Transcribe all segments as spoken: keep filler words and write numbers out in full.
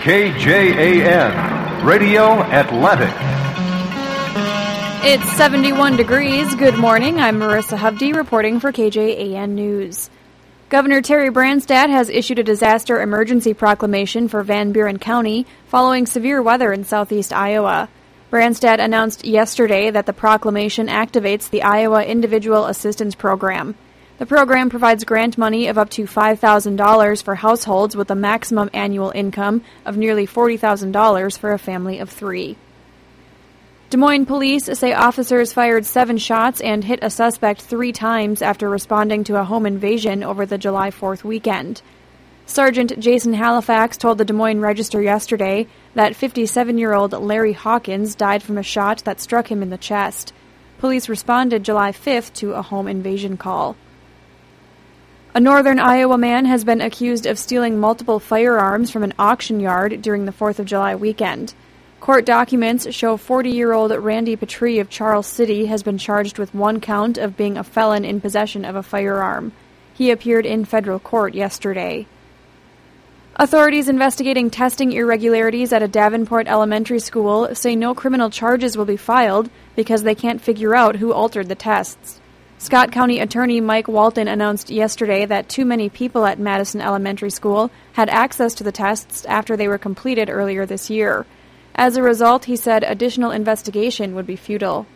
K J A N, Radio Atlantic. It's seventy-one degrees. Good morning. I'm Marissa Hovde reporting for K J A N News. Governor Terry Branstad has issued a disaster emergency proclamation for Van Buren County following severe weather in southeast Iowa. Branstad announced yesterday that the proclamation activates the Iowa Individual Assistance Program. The program provides grant money of up to five thousand dollars for households with a maximum annual income of nearly forty thousand dollars for a family of three. Des Moines police say officers fired seven shots and hit a suspect three times after responding to a home invasion over the July fourth weekend. Sergeant Jason Halifax told the Des Moines Register yesterday that fifty-seven-year-old Larry Hawkins died from a shot that struck him in the chest. Police responded July fifth to a home invasion call. A northern Iowa man has been accused of stealing multiple firearms from an auction yard during the fourth of July weekend. Court documents show forty-year-old Randy Petrie of Charles City has been charged with one count of being a felon in possession of a firearm. He appeared in federal court yesterday. Authorities investigating testing irregularities at a Davenport elementary school say no criminal charges will be filed because they can't figure out who altered the tests. Scott County Attorney Mike Walton announced yesterday that too many people at Madison Elementary School had access to the tests after they were completed earlier this year. As a result, he said additional investigation would be futile.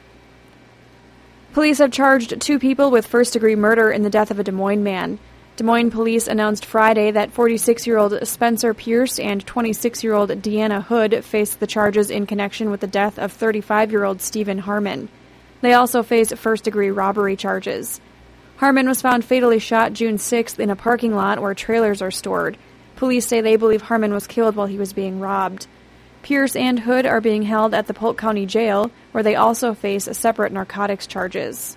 Police have charged two people with first-degree murder in the death of a Des Moines man. Des Moines police announced Friday that forty-six-year-old Spencer Pierce and twenty-six-year-old Deanna Hood faced the charges in connection with the death of thirty-five-year-old Stephen Harmon. They also face first-degree robbery charges. Harmon was found fatally shot June sixth in a parking lot where trailers are stored. Police say they believe Harmon was killed while he was being robbed. Pierce and Hood are being held at the Polk County Jail, where they also face separate narcotics charges.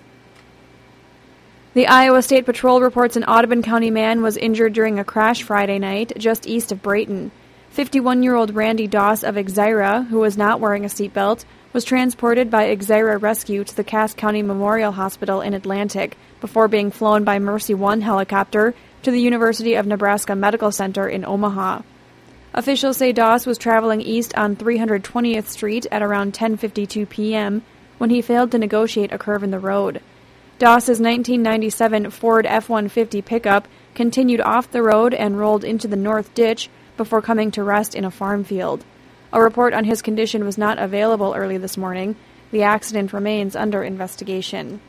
The Iowa State Patrol reports an Audubon County man was injured during a crash Friday night just east of Brayton. fifty-one-year-old Randy Doss of Exira, who was not wearing a seatbelt, was transported by Exira Rescue to the Cass County Memorial Hospital in Atlantic before being flown by Mercy One helicopter to the University of Nebraska Medical Center in Omaha. Officials say Doss was traveling east on three hundred twentieth Street at around ten fifty-two p.m. when he failed to negotiate a curve in the road. Doss's nineteen ninety-seven Ford F one fifty pickup continued off the road and rolled into the north ditch before coming to rest in a farm field. A report on his condition was not available early this morning. The accident remains under investigation.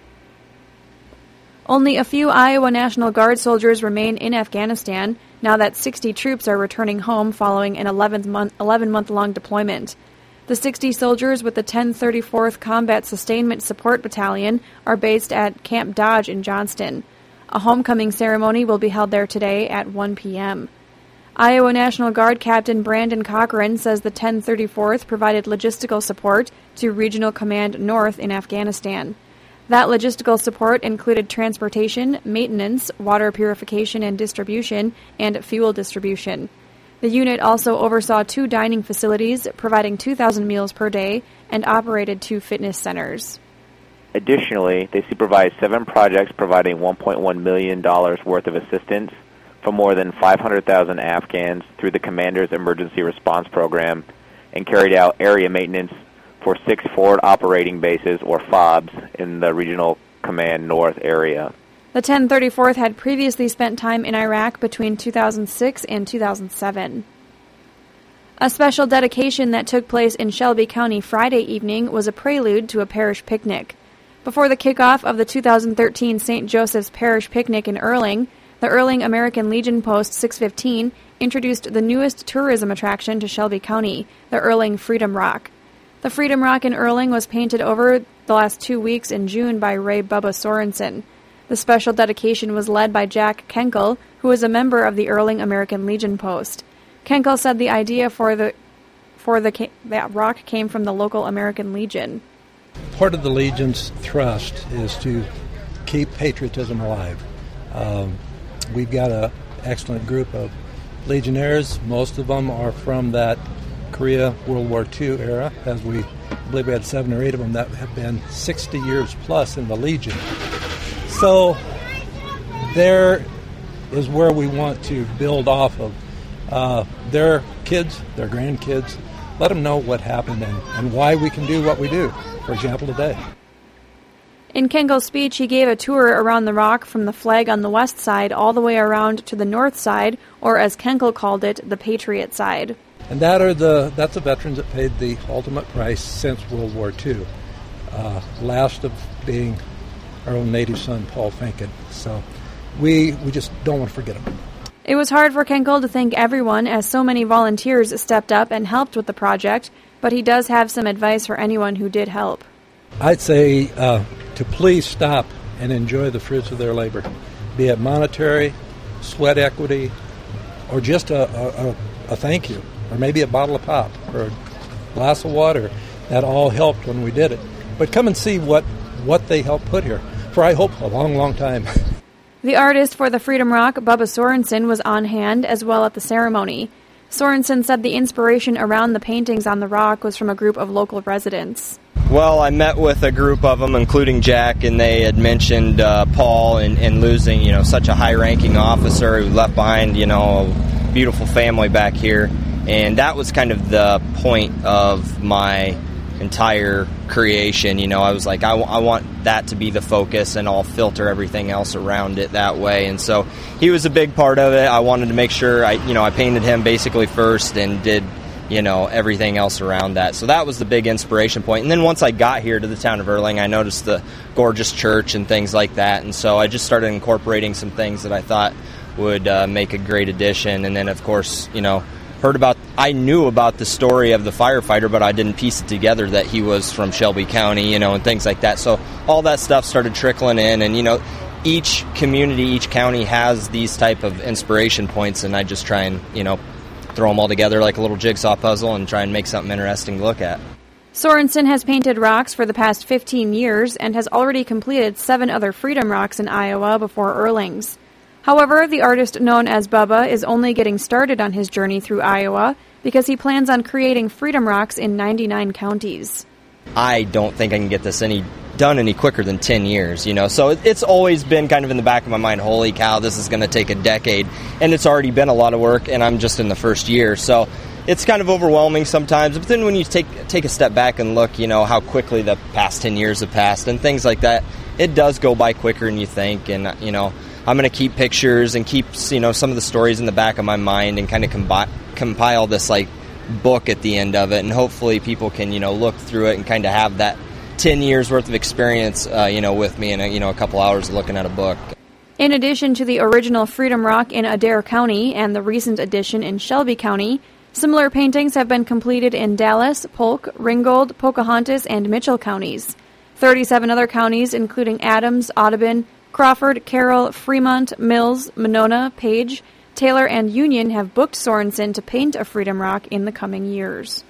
Only a few Iowa National Guard soldiers remain in Afghanistan now that sixty troops are returning home following an eleven-month-long deployment. The sixty soldiers with the ten thirty-fourth Combat Sustainment Support Battalion are based at Camp Dodge in Johnston. A homecoming ceremony will be held there today at one p.m. Iowa National Guard Captain Brandon Cochran says the ten thirty-fourth provided logistical support to Regional Command North in Afghanistan. That logistical support included transportation, maintenance, water purification and distribution, and fuel distribution. The unit also oversaw two dining facilities, providing two thousand meals per day, and operated two fitness centers. Additionally, they supervised seven projects providing one point one million dollars worth of assistance for more than five hundred thousand Afghans through the Commander's Emergency Response Program and carried out area maintenance for six forward operating bases, or FOBs, in the Regional Command North area. The ten thirty-fourth had previously spent time in Iraq between two thousand six and two thousand seven. A special dedication that took place in Shelby County Friday evening was a prelude to a parish picnic. Before the kickoff of the two thousand thirteen Saint Joseph's Parish Picnic in Erling, the Erling American Legion Post six fifteen introduced the newest tourism attraction to Shelby County, the Erling Freedom Rock. The Freedom Rock in Erling was painted over the last two weeks in June by Ray Bubba Sorensen. The special dedication was led by Jack Kenkel, who is a member of the Erling American Legion Post. Kenkel said the idea for the for the that rock came from the local American Legion. Part of the Legion's thrust is to keep patriotism alive. Um, we've got an excellent group of Legionnaires. Most of them are from that Korea World War Two era, as we I believe we had seven or eight of them that have been sixty years plus in the Legion. So there is where we want to build off of. uh, their kids, their grandkids, let them know what happened and, and why we can do what we do, for example, today. In Kenkel's speech, he gave a tour around the rock from the flag on the west side all the way around to the north side, or as Kenkel called it, the Patriot side. And that are the that's the veterans that paid the ultimate price since World War Two. Uh, last of being our own native son, Paul Finken. So we we just don't want to forget him. It was hard for Kenkel to thank everyone, as so many volunteers stepped up and helped with the project, but he does have some advice for anyone who did help. I'd say uh, to please stop and enjoy the fruits of their labor, be it monetary, sweat equity, or just a, a, a thank you, or maybe a bottle of pop, or a glass of water. That all helped when we did it. But come and see what, what they helped put here, for I hope a long, long time. The artist for the Freedom Rock, Bubba Sorensen, was on hand as well at the ceremony. Sorensen said the inspiration around the paintings on the rock was from a group of local residents. Well, I met with a group of them, including Jack, and they had mentioned uh, Paul and, and losing, you know, such a high-ranking officer who left behind, you know, a beautiful family back here. And that was kind of the point of my entire creation. You know, I was like, I, w- I want that to be the focus, and I'll filter everything else around it that way. And so he was a big part of it. I wanted to make sure I, you know, I painted him basically first and did, you know, everything else around that. So that was the big inspiration point. And then once I got here to the town of Erling, I noticed the gorgeous church and things like that. And so I just started incorporating some things that I thought would uh, make a great addition. And then, of course, you know, heard about, I knew about the story of the firefighter, but I didn't piece it together that he was from Shelby County, you know, and things like that. So all that stuff started trickling in, and, you know, each community, each county has these type of inspiration points, and I just try and, you know, throw them all together like a little jigsaw puzzle and try and make something interesting to look at. Sorensen has painted rocks for the past fifteen years and has already completed seven other Freedom Rocks in Iowa before Erling's. However, the artist known as Bubba is only getting started on his journey through Iowa because he plans on creating Freedom Rocks in ninety-nine counties. I don't think I can get this any done any quicker than ten years, you know. So it's always been kind of in the back of my mind, holy cow, this is going to take a decade. And it's already been a lot of work, and I'm just in the first year. So it's kind of overwhelming sometimes. But then when you take take a step back and look, you know, how quickly the past ten years have passed and things like that, it does go by quicker than you think. And, you know, I'm going to keep pictures and keep, you know, some of the stories in the back of my mind and kind of combi- compile this, like, book at the end of it. And hopefully people can, you know, look through it and kind of have that ten years worth of experience, uh, you know, with me in, a, you know, a couple hours looking at a book. In addition to the original Freedom Rock in Adair County and the recent addition in Shelby County, similar paintings have been completed in Dallas, Polk, Ringgold, Pocahontas, and Mitchell counties. thirty-seven other counties, including Adams, Audubon, Crawford, Carroll, Fremont, Mills, Monona, Page, Taylor, and Union have booked Sorensen to paint a Freedom Rock in the coming years.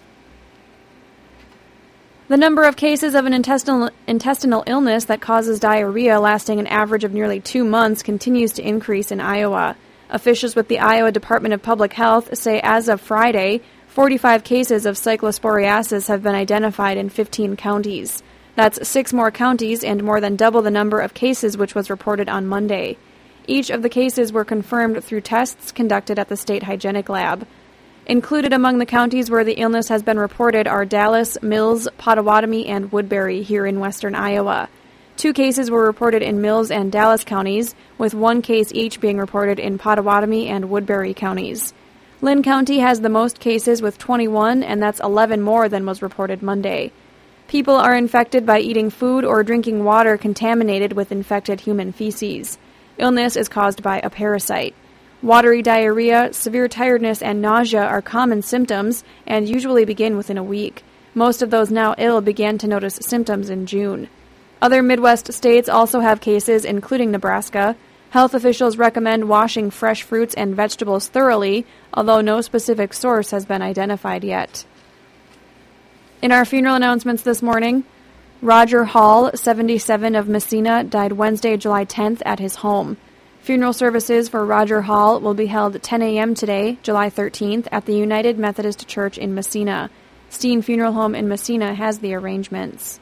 The number of cases of an intestinal, intestinal illness that causes diarrhea lasting an average of nearly two months continues to increase in Iowa. Officials with the Iowa Department of Public Health say as of Friday, forty-five cases of cyclosporiasis have been identified in fifteen counties. That's six more counties and more than double the number of cases which was reported on Monday. Each of the cases were confirmed through tests conducted at the state hygienic lab. Included among the counties where the illness has been reported are Dallas, Mills, Pottawatomie, and Woodbury here in western Iowa. Two cases were reported in Mills and Dallas counties, with one case each being reported in Pottawatomie and Woodbury counties. Lynn County has the most cases with twenty-one, and that's eleven more than was reported Monday. People are infected by eating food or drinking water contaminated with infected human feces. Illness is caused by a parasite. Watery diarrhea, severe tiredness, and nausea are common symptoms and usually begin within a week. Most of those now ill began to notice symptoms in June. Other Midwest states also have cases, including Nebraska. Health officials recommend washing fresh fruits and vegetables thoroughly, although no specific source has been identified yet. In our funeral announcements this morning, Roger Hall, seventy-seven, of Messina, died Wednesday, July tenth, at his home. Funeral services for Roger Hall will be held at ten a.m. today, July thirteenth, at the United Methodist Church in Messina. Steen Funeral Home in Messina has the arrangements.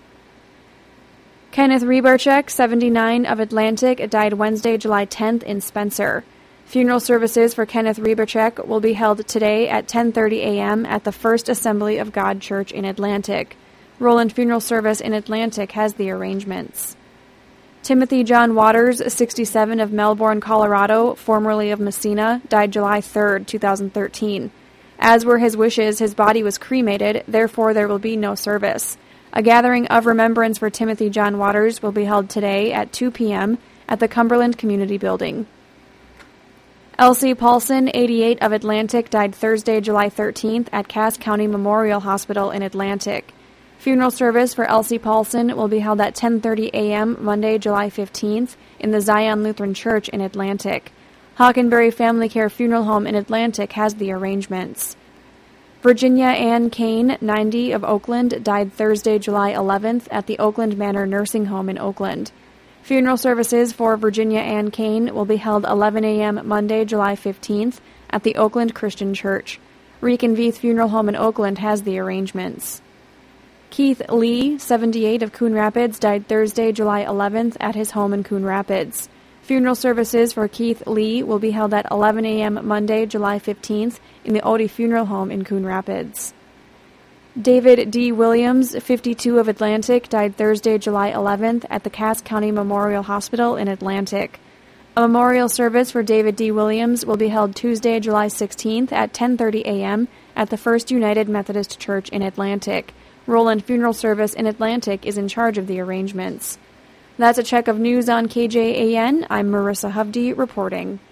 Kenneth Rebarchek, seventy-nine, of Atlantic, died Wednesday, July tenth, in Spencer. Funeral services for Kenneth Riebachek will be held today at ten thirty a.m. at the First Assembly of God Church in Atlantic. Roland Funeral Service in Atlantic has the arrangements. Timothy John Waters, sixty-seven, of Melbourne, Colorado, formerly of Messina, died July third, twenty thirteen. As were his wishes, his body was cremated, therefore there will be no service. A gathering of remembrance for Timothy John Waters will be held today at two p.m. at the Cumberland Community Building. Elsie Paulson, eighty-eight, of Atlantic, died Thursday, July thirteenth at Cass County Memorial Hospital in Atlantic. Funeral service for Elsie Paulson will be held at ten thirty a.m. Monday, July fifteenth in the Zion Lutheran Church in Atlantic. Hockenberry Family Care Funeral Home in Atlantic has the arrangements. Virginia Ann Kane, ninety, of Oakland, died Thursday, July eleventh at the Oakland Manor Nursing Home in Oakland. Funeral services for Virginia Ann Kane will be held eleven a.m. Monday, July fifteenth at the Oakland Christian Church. Reconveith Funeral Home in Oakland has the arrangements. Keith Lee, seventy-eight, of Coon Rapids, died Thursday, July eleventh at his home in Coon Rapids. Funeral services for Keith Lee will be held at eleven a.m. Monday, July fifteenth in the Odie Funeral Home in Coon Rapids. David D. Williams, fifty-two, of Atlantic, died Thursday, July eleventh at the Cass County Memorial Hospital in Atlantic. A memorial service for David D. Williams will be held Tuesday, July sixteenth at ten thirty a.m. at the First United Methodist Church in Atlantic. Roland Funeral Service in Atlantic is in charge of the arrangements. That's a check of news on K J A N. I'm Marissa Hovde reporting.